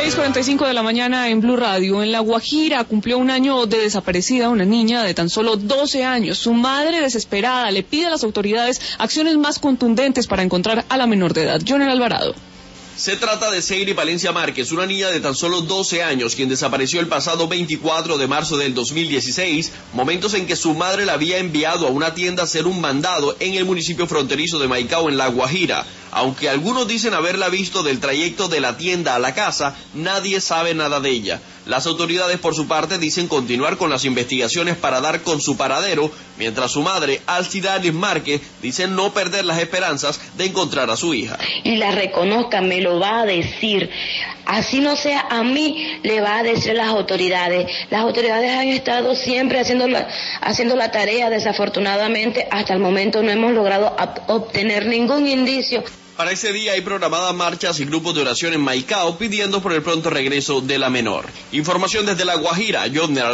6:45 de la mañana en Blue Radio. En La Guajira cumplió un año de desaparecida una niña de tan solo 12 años. Su madre, desesperada, le pide a las autoridades acciones más contundentes para encontrar a la menor de edad. Jonel Alvarado. Se trata de Seiri Valencia Márquez, una niña de tan solo 12 años, quien desapareció el pasado 24 de marzo del 2016, momentos en que su madre la había enviado a una tienda a hacer un mandado en el municipio fronterizo de Maicao, en La Guajira. Aunque algunos dicen haberla visto del trayecto de la tienda a la casa, nadie sabe nada de ella. Las autoridades, por su parte, dicen continuar con las investigaciones para dar con su paradero, mientras su madre, Alcidalis Márquez, dice no perder las esperanzas de encontrar a su hija. Y la reconozca, me lo va a decir. Así no sea a mí, le va a decir las autoridades. Las autoridades han estado siempre haciendo la tarea. Desafortunadamente, hasta el momento no hemos logrado obtener ningún indicio. Para ese día hay programadas marchas y grupos de oración en Maicao pidiendo por el pronto regreso de la menor. Información desde La Guajira, Jonel